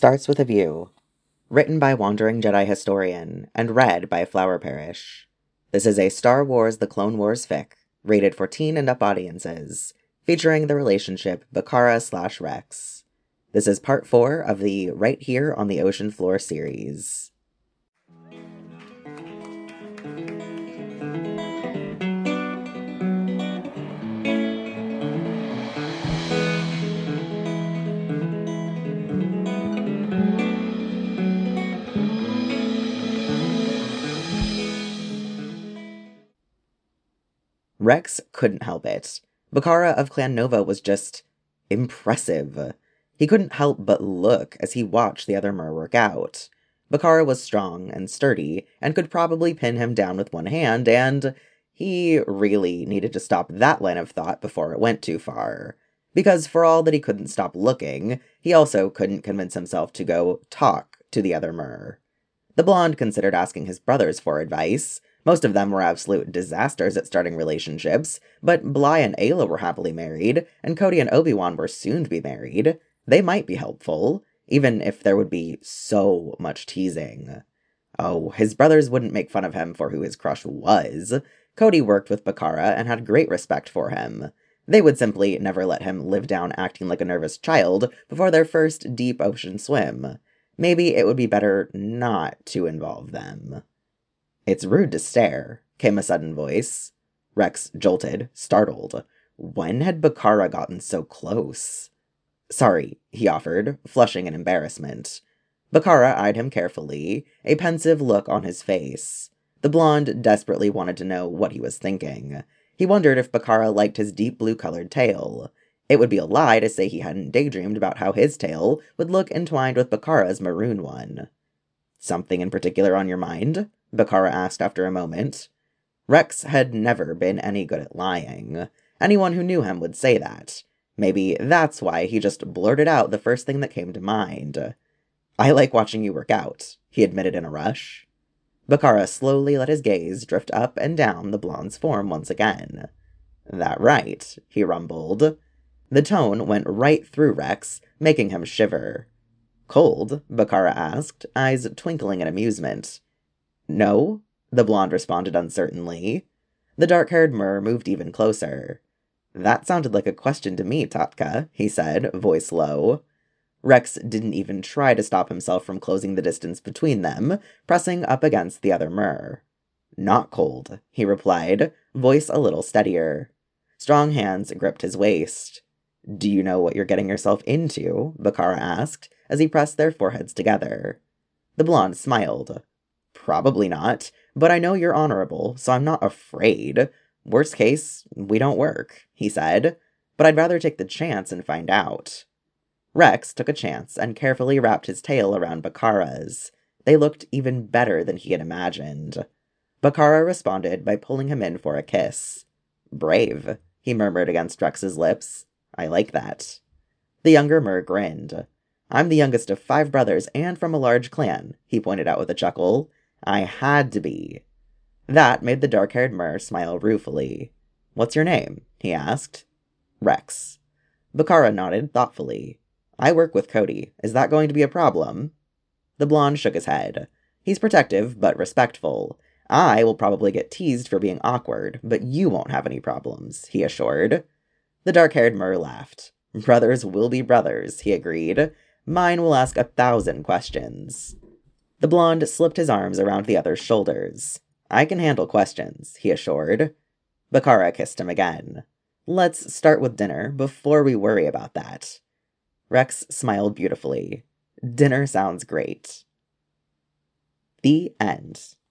Starts with a View, written by Wandering Jedi Historian and read by Flower Parish. This is a Star Wars The Clone Wars fic, rated for teen and up audiences, featuring the relationship Bacara/Rex. This is part 4 of the Right Here on the Ocean Floor series. Rex couldn't help it. Bacara of Clan Nova was just impressive. He couldn't help but look as he watched the other Mer work out. Bacara was strong and sturdy, and could probably pin him down with one hand, and he really needed to stop that line of thought before it went too far. Because for all that he couldn't stop looking, he also couldn't convince himself to go talk to the other Mer. The blonde considered asking his brothers for advice. Most of them were absolute disasters at starting relationships, but Bly and Ayla were happily married, and Cody and Obi-Wan were soon to be married. They might be helpful, even if there would be so much teasing. Oh, his brothers wouldn't make fun of him for who his crush was. Cody worked with Bacara and had great respect for him. They would simply never let him live down acting like a nervous child before their first deep ocean swim. Maybe it would be better not to involve them. "It's rude to stare," came a sudden voice. Rex jolted, startled. When had Bacara gotten so close? "Sorry," he offered, flushing in embarrassment. Bacara eyed him carefully, a pensive look on his face. The blonde desperately wanted to know what he was thinking. He wondered if Bacara liked his deep blue-colored tail. It would be a lie to say he hadn't daydreamed about how his tail would look entwined with Bakara's maroon one. "Something in particular on your mind?" Bacara asked after a moment. Rex had never been any good at lying. Anyone who knew him would say that. Maybe that's why he just blurted out the first thing that came to mind. "I like watching you work out," he admitted in a rush. Bacara slowly let his gaze drift up and down the blonde's form once again. "That right," he rumbled. The tone went right through Rex, making him shiver. "Cold?" Bacara asked, eyes twinkling in amusement. "No?" the blonde responded uncertainly. The dark-haired Mer moved even closer. "That sounded like a question to me, Tatka," he said, voice low. Rex didn't even try to stop himself from closing the distance between them, pressing up against the other Mer. "Not cold," he replied, voice a little steadier. Strong hands gripped his waist. "Do you know what you're getting yourself into?" Bacara asked, as he pressed their foreheads together. The blonde smiled. "Probably not, but I know you're honorable, so I'm not afraid. Worst case, we don't work," he said, "but I'd rather take the chance and find out." Rex took a chance and carefully wrapped his tail around Bakara's. They looked even better than he had imagined. Bacara responded by pulling him in for a kiss. "Brave," he murmured against Rex's lips. "I like that." The younger Mer grinned. "I'm the youngest of 5 brothers and from a large clan," he pointed out with a chuckle. "I had to be." That made the dark-haired Mer smile ruefully. "What's your name?" he asked. "Rex." Bacara nodded thoughtfully. "I work with Cody. Is that going to be a problem?" The blonde shook his head. "He's protective, but respectful. I will probably get teased for being awkward, but you won't have any problems," he assured. The dark-haired Mer laughed. "Brothers will be brothers," he agreed. "Mine will ask 1,000 questions." The blonde slipped his arms around the other's shoulders. "I can handle questions," he assured. Bacara kissed him again. "Let's start with dinner before we worry about that." Rex smiled beautifully. "Dinner sounds great." The end.